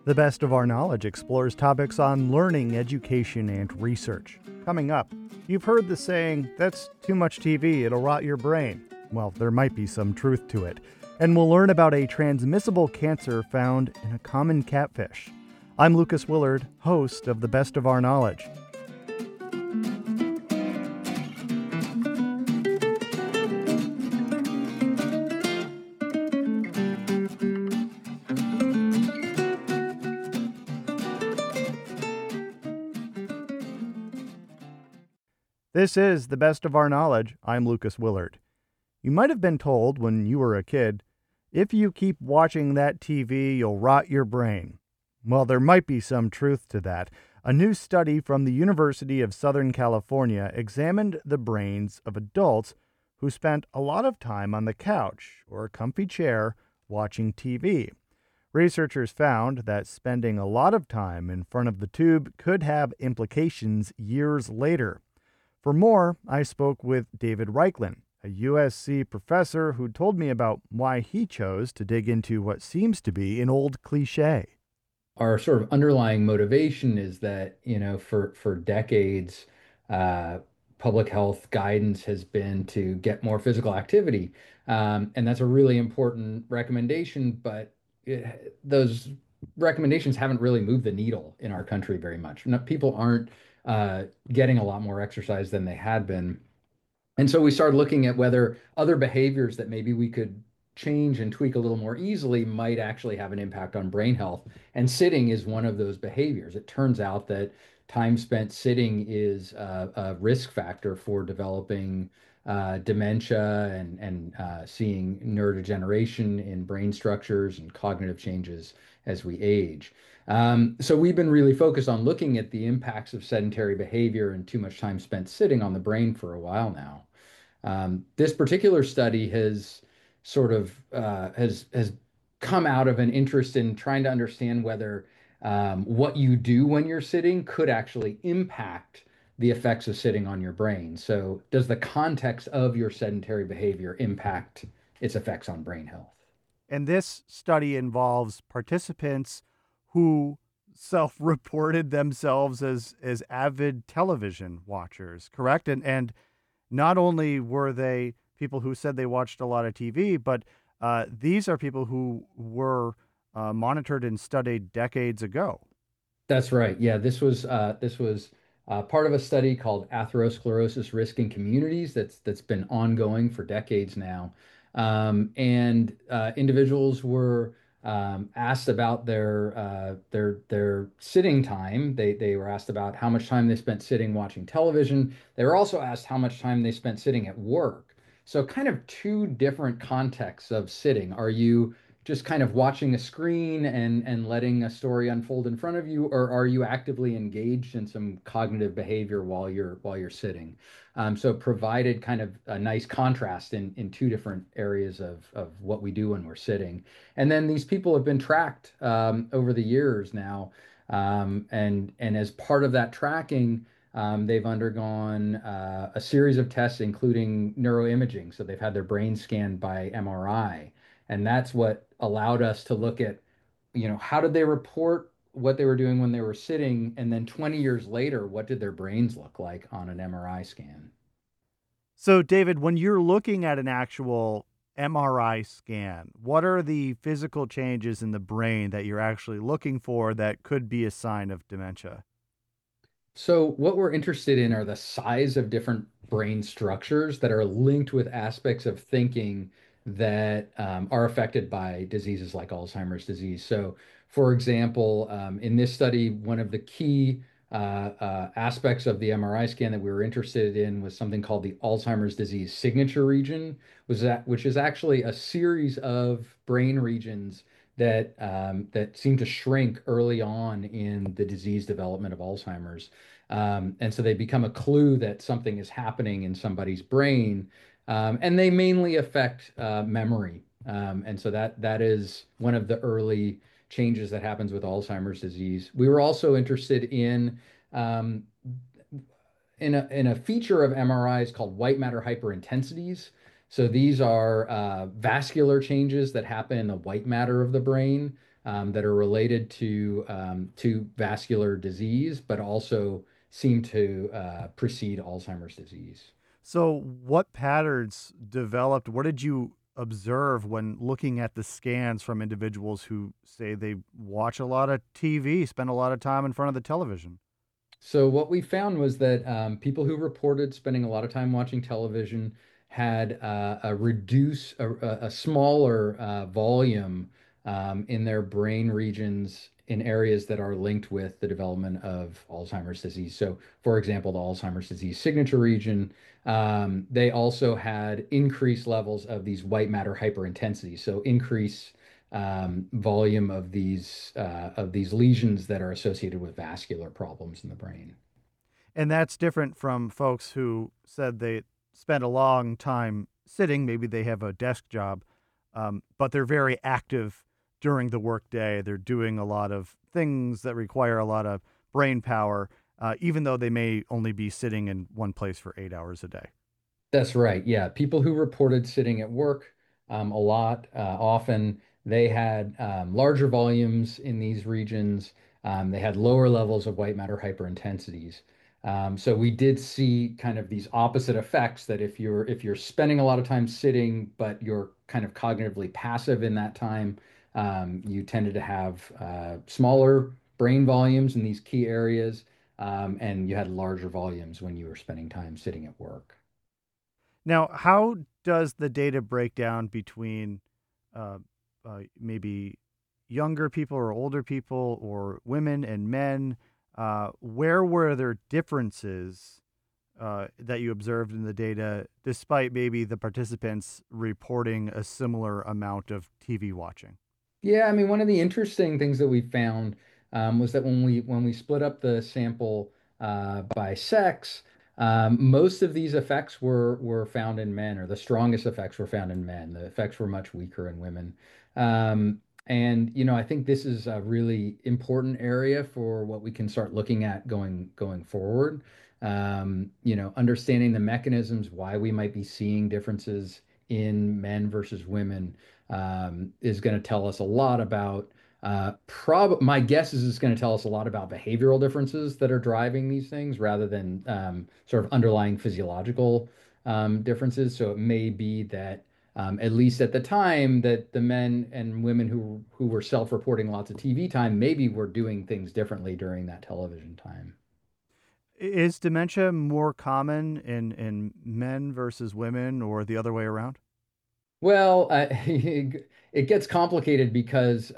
The Best of Our Knowledge explores topics on learning, education, and research. Coming up, you've heard the saying, that's too much TV, it'll rot your brain. Well, there might be some truth to it. And we'll learn about a transmissible cancer found in a common catfish. I'm Lucas Willard, host of The Best of Our Knowledge. This is The Best of Our Knowledge. I'm Lucas Willard. You might have been told when you were a kid, if you keep watching that TV, you'll rot your brain. Well, there might be some truth to that. A new study from the University of Southern California examined the brains of adults who spent a lot of time on the couch or a comfy chair watching TV. Researchers found that spending a lot of time in front of the tube could have implications years later. For more, I spoke with David Raichlen, a USC professor who told me about why he chose to dig into what seems to be an old cliche. Our sort of underlying motivation is that, for decades, public health guidance has been to get more physical activity. And that's a really important recommendation, but those recommendations haven't really moved the needle in our country very much. People aren't getting a lot more exercise than they had been. And so we started looking at whether other behaviors that maybe we could change and tweak a little more easily might actually have an impact on brain health. And sitting is one of those behaviors. It turns out that time spent sitting is a risk factor for developing dementia and seeing neurodegeneration in brain structures and cognitive changes as we age. So we've been really focused on looking at the impacts of sedentary behavior and too much time spent sitting on the brain for a while now. This particular study has sort of has come out of an interest in trying to understand whether what you do when you're sitting could actually impact the effects of sitting on your brain. So, does the context of your sedentary behavior impact its effects on brain health? And this study involves participants who self-reported themselves as avid television watchers, correct? And not only were they people who said they watched a lot of TV, but these are people who were monitored and studied decades ago. That's right. Yeah, this was part of a study called Atherosclerosis Risk in Communities that's been ongoing for decades now. And individuals were asked about their sitting time. They were asked about how much time they spent sitting watching television. They were also asked how much time they spent sitting at work. So kind of two different contexts of sitting. Are you just kind of watching a screen and letting a story unfold in front of you, or are you actively engaged in some cognitive behavior while you're sitting? So it provided kind of a nice contrast in two different areas of what we do when we're sitting. And then these people have been tracked over the years now, and as part of that tracking. They've undergone a series of tests, including neuroimaging. So they've had their brain scanned by MRI. And that's what allowed us to look at, how did they report what they were doing when they were sitting? And then 20 years later, what did their brains look like on an MRI scan? So, David, when you're looking at an actual MRI scan, what are the physical changes in the brain that you're actually looking for that could be a sign of dementia? So, what we're interested in are the size of different brain structures that are linked with aspects of thinking that are affected by diseases like Alzheimer's disease. So, for example, in this study, one of the key aspects of the MRI scan that we were interested in was something called the Alzheimer's disease signature region, which is actually a series of brain regions that seem to shrink early on in the disease development of Alzheimer's. And so they become a clue that something is happening in somebody's brain, and they mainly affect memory. And so that is one of the early changes that happens with Alzheimer's disease. We were also interested um, in a feature of MRIs called white matter hyperintensities. So these are vascular changes that happen in the white matter of the brain. that are related to vascular disease, but also seem to precede Alzheimer's disease. So, what patterns developed? What did you observe when looking at the scans from individuals who say they watch a lot of TV, spend a lot of time in front of the television? So what we found was that people who reported spending a lot of time watching television had a smaller volume in their brain regions in areas that are linked with the development of Alzheimer's disease. So, for example, the Alzheimer's disease signature region. They also had increased levels of these white matter hyperintensity, so increase volume of these lesions that are associated with vascular problems in the brain. And that's different from folks who said they spend a long time sitting. Maybe they have a desk job, but they're very active during the workday. They're doing a lot of things that require a lot of brain power, even though they may only be sitting in one place for 8 hours a day. That's right. Yeah. People who reported sitting at work a lot, often they had larger volumes in these regions. They had lower levels of white matter hyperintensities. So we did see kind of these opposite effects that if you're spending a lot of time sitting, but you're kind of cognitively passive in that time, you tended to have smaller brain volumes in these key areas, and you had larger volumes when you were spending time sitting at work. Now, how does the data break down between uh, maybe younger people or older people or women and men? Where were there differences that you observed in the data, despite maybe the participants reporting a similar amount of TV watching? Yeah, I mean, one of the interesting things that we found was that when we split up the sample by sex, most of these effects were found in men, or the strongest effects were found in men. The effects were much weaker in women. And I think this is a really important area for what we can start looking at going forward. Understanding the mechanisms why we might be seeing differences in men versus women is going to tell us a lot about my guess is it's going to tell us a lot about behavioral differences that are driving these things rather than sort of underlying physiological differences. So it may be that at least at the time that the men and women who were self-reporting lots of TV time maybe were doing things differently during that television time. Is dementia more common in men versus women or the other way around? Well, it gets complicated because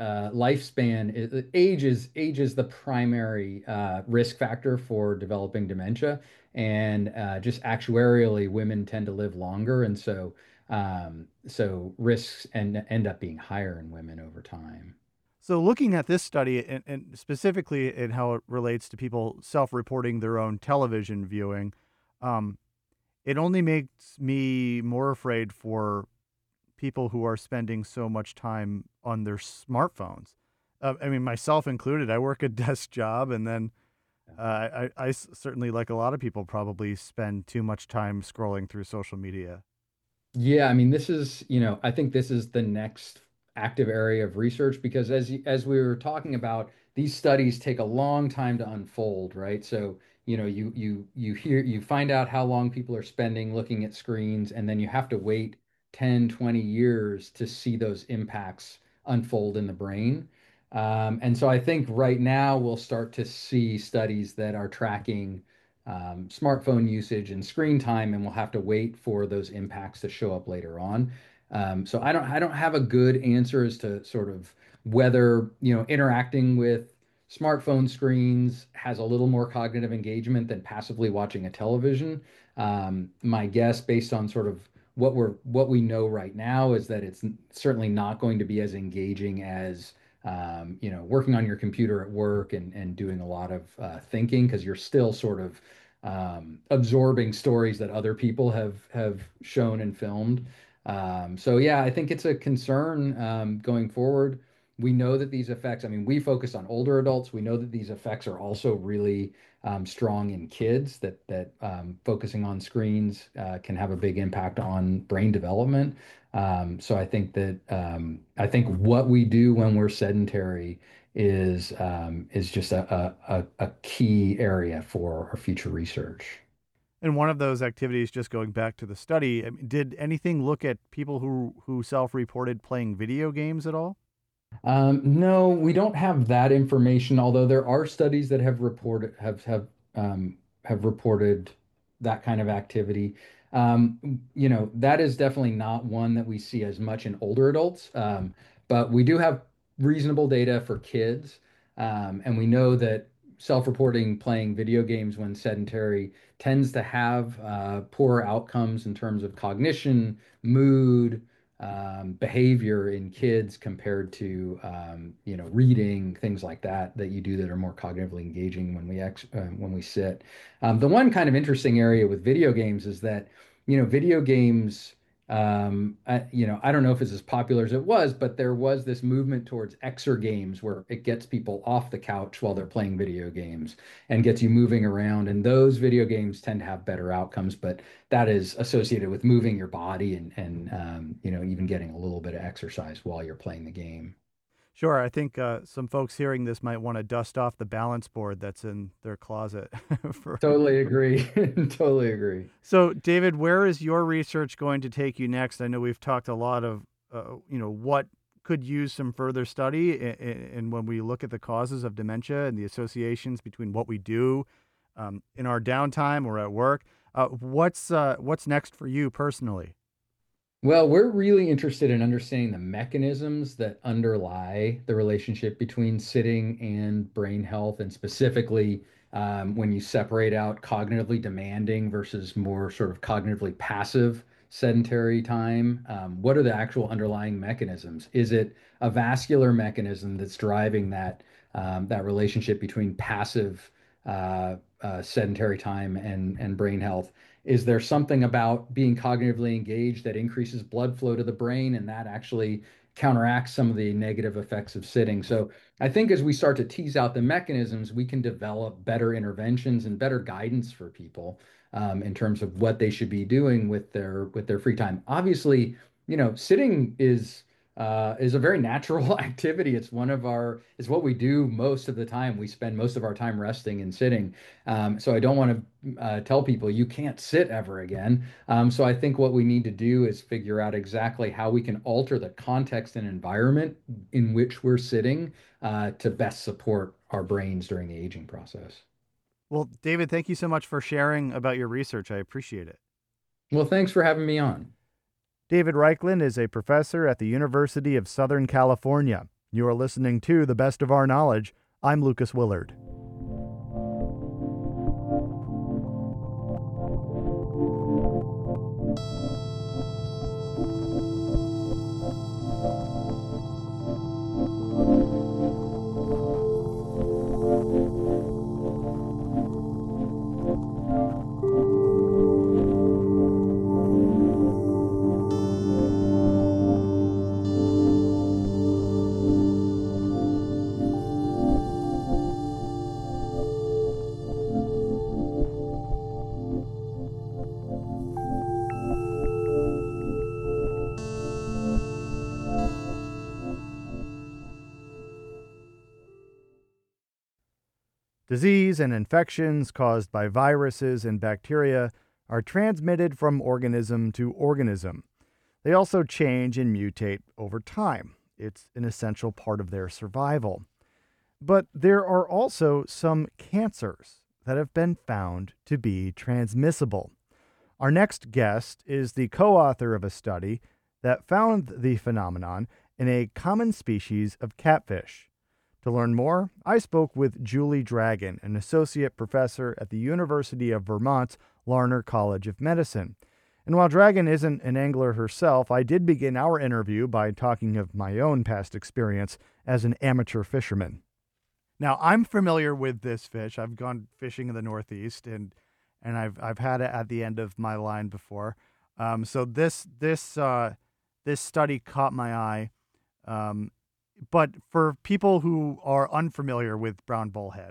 age is the primary risk factor for developing dementia, and just actuarially, women tend to live longer, and so risks end up being higher in women over time. So, looking at this study and specifically in how it relates to people self reporting their own television viewing, um, it only makes me more afraid for people who are spending so much time on their smartphones. I mean, myself included, I work a desk job, and then certainly, like a lot of people, probably spend too much time scrolling through social media. Yeah, I mean, I think this is the next active area of research because as we were talking about, these studies take a long time to unfold, right? So, you find out how long people are spending looking at screens, and then you have to wait 10, 20 years to see those impacts unfold in the brain. And so I think right now we'll start to see studies that are tracking smartphone usage and screen time, and we'll have to wait for those impacts to show up later on. So I don't have a good answer as to sort of whether, interacting with smartphone screens has a little more cognitive engagement than passively watching a television. My guess, based on sort of what we know right now, is that it's certainly not going to be as engaging as working on your computer at work and doing a lot of thinking because you're still sort of absorbing stories that other people have shown and filmed. So yeah, I think it's a concern going forward. We know that these effects, I mean, we focus on older adults. We know that these effects are also really strong in kids, that focusing on screens can have a big impact on brain development. So I think what we do when we're sedentary is just a key area for our future research. And one of those activities, just going back to the study, did anything look at people who self-reported playing video games at all? No, we don't have that information, although there are studies that have reported that kind of activity. That is definitely not one that we see as much in older adults. But we do have reasonable data for kids. And we know that self-reporting playing video games when sedentary tends to have poor outcomes in terms of cognition, mood, behavior in kids compared to reading, things like that you do that are more cognitively engaging when we sit. The one kind of interesting area with video games is that video games, I don't know if it's as popular as it was, but there was this movement towards exer games where it gets people off the couch while they're playing video games and gets you moving around. And those video games tend to have better outcomes, but that is associated with moving your body and even getting a little bit of exercise while you're playing the game. Sure, I think some folks hearing this might want to dust off the balance board that's in their closet. for... Totally agree. Totally agree. So, David, where is your research going to take you next? I know we've talked a lot of, what could use some further study, and when we look at the causes of dementia and the associations between what we do in our downtime or at work. What's next for you personally? Well, we're really interested in understanding the mechanisms that underlie the relationship between sitting and brain health, and specifically when you separate out cognitively demanding versus more sort of cognitively passive sedentary time. What are the actual underlying mechanisms? Is it a vascular mechanism that's driving that relationship between passive sedentary time and brain health? Is there something about being cognitively engaged that increases blood flow to the brain and that actually counteracts some of the negative effects of sitting? So I think as we start to tease out the mechanisms, we can develop better interventions and better guidance for people in terms of what they should be doing with their free time. Obviously, sitting is a very natural activity. It's what we do most of the time. We spend most of our time resting and sitting. So I don't want to tell people you can't sit ever again. So I think what we need to do is figure out exactly how we can alter the context and environment in which we're sitting to best support our brains during the aging process. Well, David, thank you so much for sharing about your research. I appreciate it. Well, thanks for having me on. David Reichlin is a professor at the University of Southern California. You are listening to The Best of Our Knowledge. I'm Lucas Willard. Disease and infections caused by viruses and bacteria are transmitted from organism to organism. They also change and mutate over time. It's an essential part of their survival. But there are also some cancers that have been found to be transmissible. Our next guest is the co-author of a study that found the phenomenon in a common species of catfish. To learn more, I spoke with Julie Dragon, an associate professor at the University of Vermont's Larner College of Medicine. And while Dragon isn't an angler herself, I did begin our interview by talking of my own past experience as an amateur fisherman. Now, I'm familiar with this fish. I've gone fishing in the Northeast, and I've had it at the end of my line before. So this study caught my eye. But for people who are unfamiliar with brown bullhead,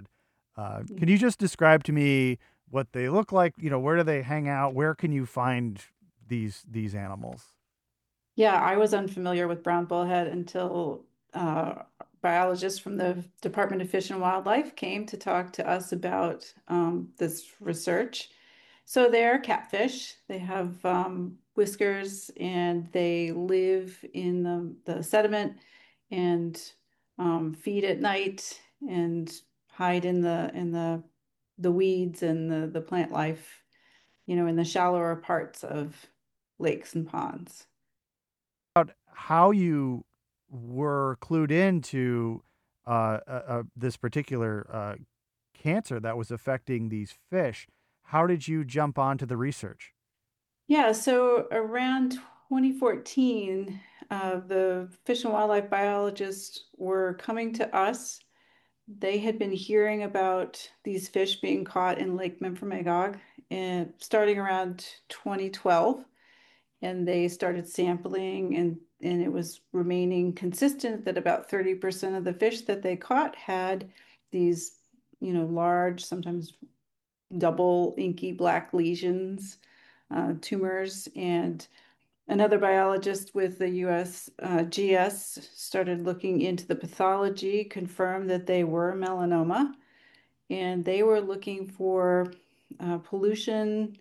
Can you just describe to me what they look like? Where do they hang out? Where can you find these animals? Yeah, I was unfamiliar with brown bullhead until biologists from the Department of Fish and Wildlife came to talk to us about this research. So they're catfish. They have whiskers and they live in the sediment and feed at night and hide in the weeds and the plant life, in the shallower parts of lakes and ponds. About how you were clued into this particular cancer that was affecting these fish. How did you jump onto the research? Yeah, so around 2014, the fish and wildlife biologists were coming to us. They had been hearing about these fish being caught in Lake Memphremagog and starting around 2012, and they started sampling and it was remaining consistent that about 30% of the fish that they caught had these, large, sometimes double inky black lesions, tumors, and another biologist with the US GS started looking into the pathology, confirmed that they were melanoma, and they were looking for pollution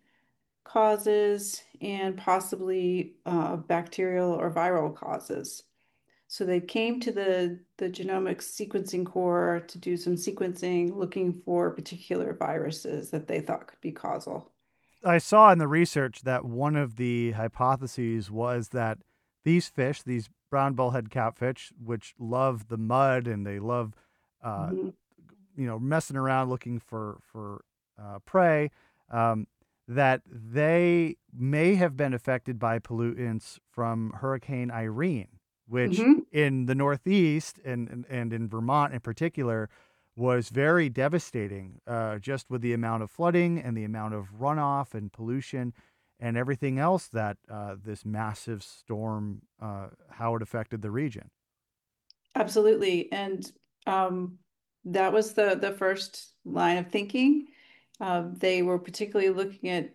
causes and possibly bacterial or viral causes. So they came to the Genomics Sequencing Corps to do some sequencing, looking for particular viruses that they thought could be causal. I saw in the research that one of the hypotheses was that these fish, these brown bullhead catfish, which love the mud and they love, uh, Mhm. messing around looking for prey, um, that they may have been affected by pollutants from Hurricane Irene, which Mhm. in the Northeast and in Vermont in particular was very devastating, just with the amount of flooding and the amount of runoff and pollution and everything else that this massive storm, how it affected the region. Absolutely. And um, that was the first line of thinking. They were particularly looking at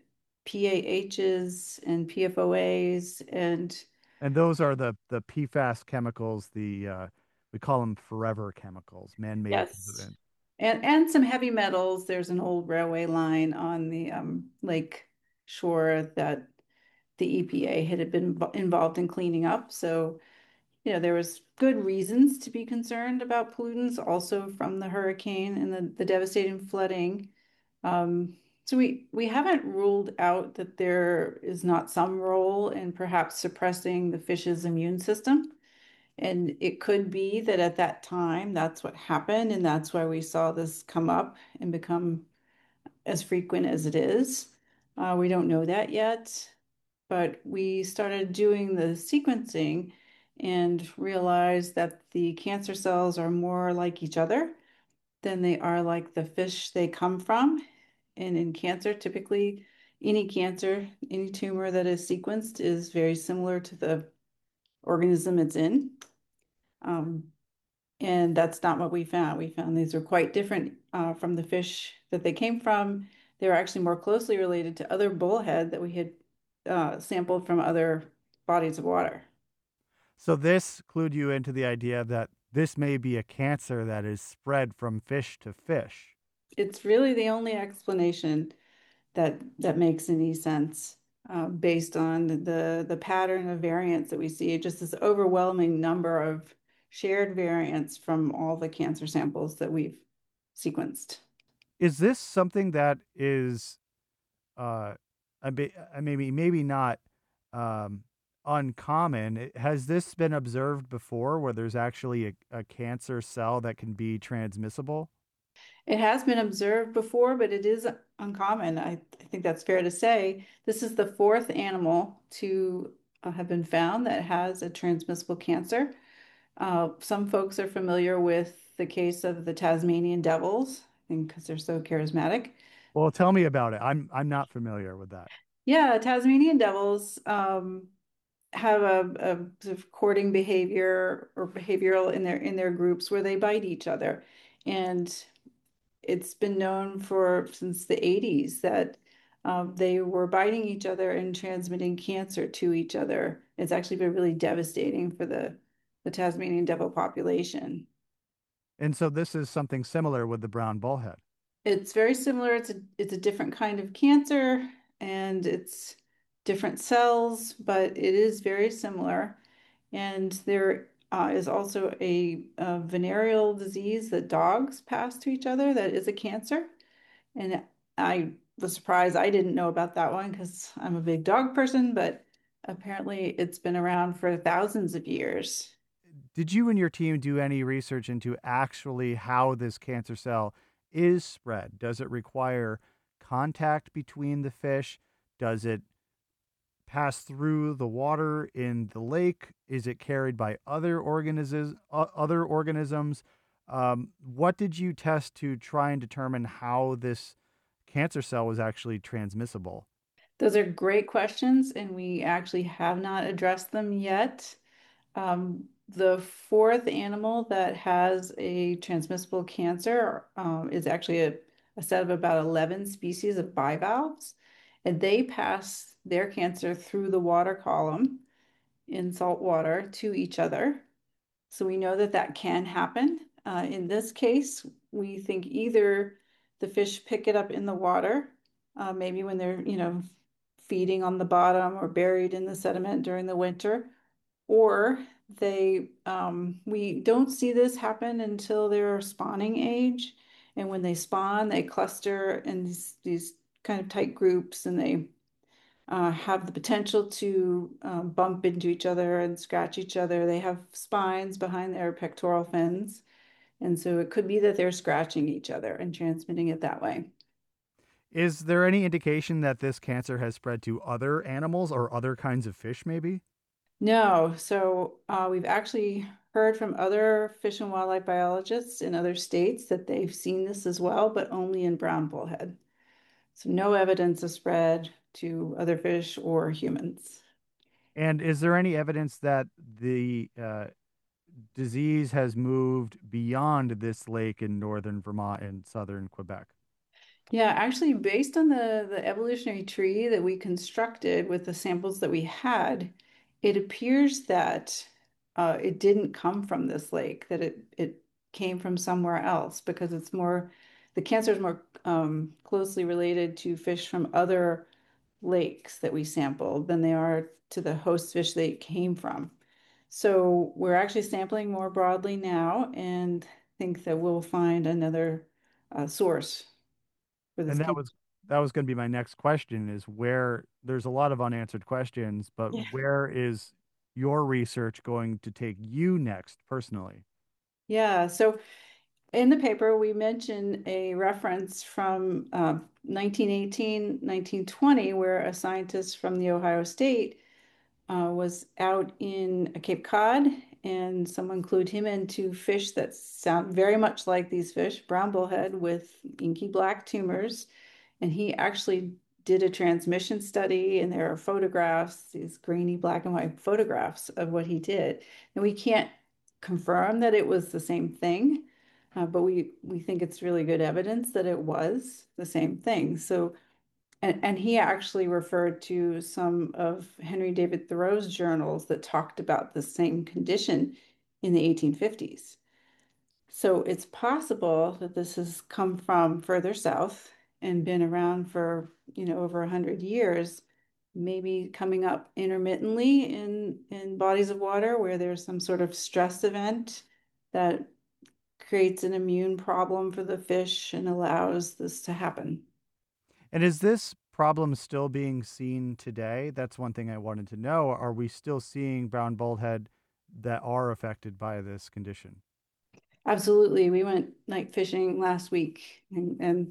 PAHs and PFOAs and And those are the PFAS chemicals, we call them forever chemicals, man-made yes, pollutants. and some heavy metals. There's an old railway line on the lake shore that the EPA had been involved in cleaning up. So there was good reasons to be concerned about pollutants also from the hurricane and the devastating flooding. So we haven't ruled out that there is not some role in perhaps suppressing the fish's immune system. And it could be that at that time, that's what happened, and that's why we saw this come up and become as frequent as it is. We don't know that yet, but we started doing the sequencing and realized that the cancer cells are more like each other than they are like the fish they come from. And in cancer, typically, any cancer, any tumor that is sequenced is very similar to the organism it's in. Um, and that's not what we found. We found these are quite different from the fish that they came from. They were actually more closely related to other bullhead that we had sampled from other bodies of water. So this clued you into the idea that this may be a cancer that is spread from fish to fish. It's really the only explanation that makes any sense based on the pattern of variants that we see. Just this overwhelming number of shared variants from all the cancer samples that we've sequenced. Is this something that is uh, maybe not um, uncommon? Has this been observed before, where there's actually a cancer cell that can be transmissible? It has been observed before, but it is uncommon. I think that's fair to say. This is the fourth animal to have been found that has a transmissible cancer. Some folks are familiar with the case of the Tasmanian devils, I think because they're so charismatic. Well, tell me about it. I'm not familiar with that. Yeah, Tasmanian devils have a sort of courting behavior or behavioral in their groups where they bite each other. And it's been known for since the 80s that they were biting each other and transmitting cancer to each other. It's actually been really devastating for the Tasmanian devil population. And so this is something similar with the brown bullhead. It's very similar. It's a different kind of cancer and it's different cells, but it is very similar. And there is also a venereal disease that dogs pass to each other that is a cancer. And I was surprised I didn't know about that one because I'm a big dog person, but apparently it's been around for thousands of years. Did you and your team do any research into actually how this cancer cell is spread? Does it require contact between the fish? Does it pass through the water in the lake? Is it carried by other organisms? What did you test to try and determine how this cancer cell was actually transmissible? Those are great questions, and we actually have not addressed them yet. The fourth animal that has a transmissible cancer is actually a set of about 11 species of bivalves, and they pass their cancer through the water column in salt water to each other. So we know that that can happen. In this case, we think either the fish pick it up in the water, maybe when they're, feeding on the bottom or buried in the sediment during the winter, or we don't see this happen until they're spawning age. And when they spawn, they cluster in these kind of tight groups and they have the potential to bump into each other and scratch each other. They have spines behind their pectoral fins. And so it could be that they're scratching each other and transmitting it that way. Is there any indication that this cancer has spread to other animals or other kinds of fish, maybe? No, so we've actually heard from other fish and wildlife biologists in other states that they've seen this as well, but only in brown bullhead. So no evidence of spread to other fish or humans. And is there any evidence that the disease has moved beyond this lake in northern Vermont and southern Quebec? Yeah, actually, based on the evolutionary tree that we constructed with the samples that we had, it appears that it didn't come from this lake, that it came from somewhere else because the cancer is more closely related to fish from other lakes that we sampled than they are to the host fish they came from. So we're actually sampling more broadly now and think that we'll find another source for this And that cancer. was that was going to be my next question is where there's a lot of unanswered questions, but where is your research going to take you next personally? Yeah, so in the paper, we mention a reference from 1918, 1920, where a scientist from the Ohio State was out in Cape Cod, and someone clued him into fish that sound very much like these fish, brown bullhead with inky black tumors. And he actually did a transmission study, and there are photographs, these grainy black and white photographs of what he did. And we can't confirm that it was the same thing, but we think it's really good evidence that it was the same thing. So and he actually referred to some of Henry David Thoreau's journals that talked about the same condition in the 1850s. So it's possible that this has come from further south and been around for, over 100 years, maybe coming up intermittently in bodies of water where there's some sort of stress event that creates an immune problem for the fish and allows this to happen. And is this problem still being seen today? That's one thing I wanted to know. Are we still seeing brown bullhead that are affected by this condition? Absolutely. We went night fishing last week and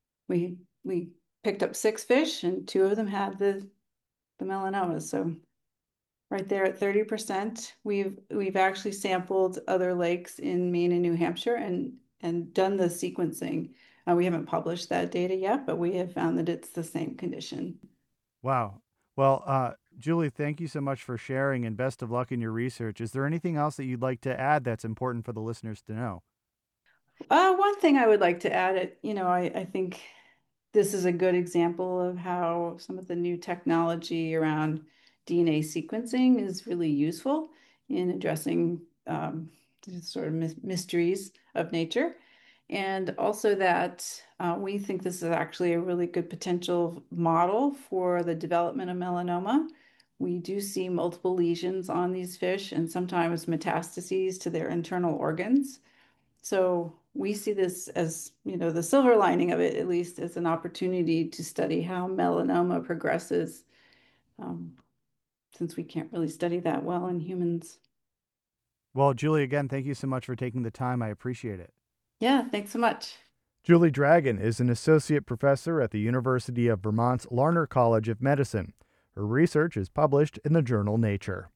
we picked up six fish and two of them had the melanoma. So right there at 30%, we've actually sampled other lakes in Maine and New Hampshire and done the sequencing. We haven't published that data yet, but we have found that it's the same condition. Wow. Well, Julie, thank you so much for sharing and best of luck in your research. Is there anything else that you'd like to add that's important for the listeners to know? One thing I would like to add, I think this is a good example of how some of the new technology around DNA sequencing is really useful in addressing these sort of mysteries of nature. And also that we think this is actually a really good potential model for the development of melanoma. We do see multiple lesions on these fish and sometimes metastases to their internal organs. So we see this as, the silver lining of it, at least, as an opportunity to study how melanoma progresses, um, since we can't really study that well in humans. Well, Julie, again, thank you so much for taking the time. I appreciate it. Yeah, thanks so much. Julie Dragon is an associate professor at the University of Vermont's Larner College of Medicine. Her research is published in the journal Nature.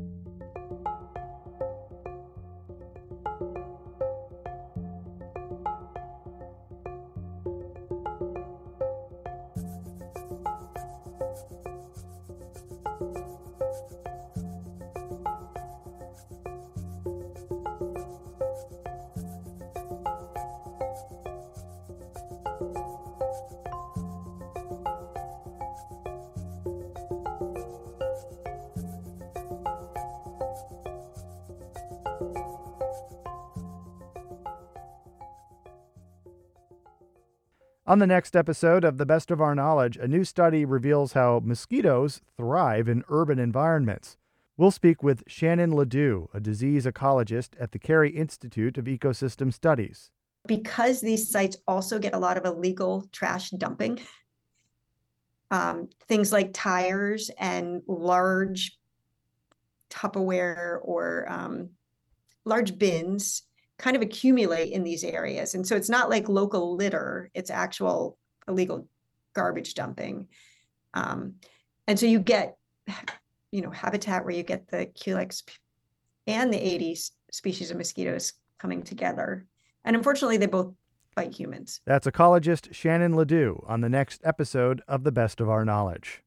On the next episode of The Best of Our Knowledge, a new study reveals how mosquitoes thrive in urban environments. We'll speak with Shannon Ledoux, a disease ecologist at the Carey Institute of Ecosystem Studies. Because these sites also get a lot of illegal trash dumping, things like tires and large Tupperware or large bins kind of accumulate in these areas. And so it's not like local litter, it's actual illegal garbage dumping. And so you get, habitat where you get the Culex and the Aedes species of mosquitoes coming together. And unfortunately, they both bite humans. That's ecologist Shannon Ledoux on the next episode of The Best of Our Knowledge.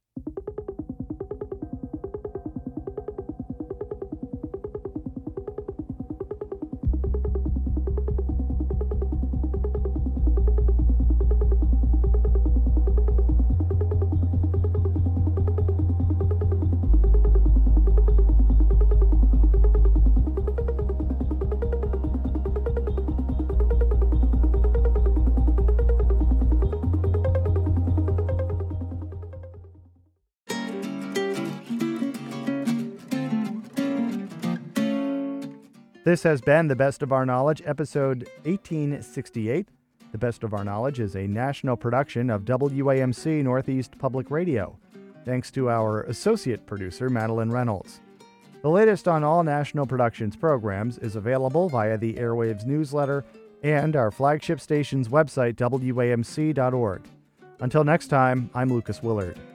This has been The Best of Our Knowledge, episode 1868. The Best of Our Knowledge is a national production of WAMC Northeast Public Radio, thanks to our associate producer, Madeline Reynolds. The latest on all National Productions programs is available via the Airwaves newsletter and our flagship station's website, WAMC.org. Until next time, I'm Lucas Willard.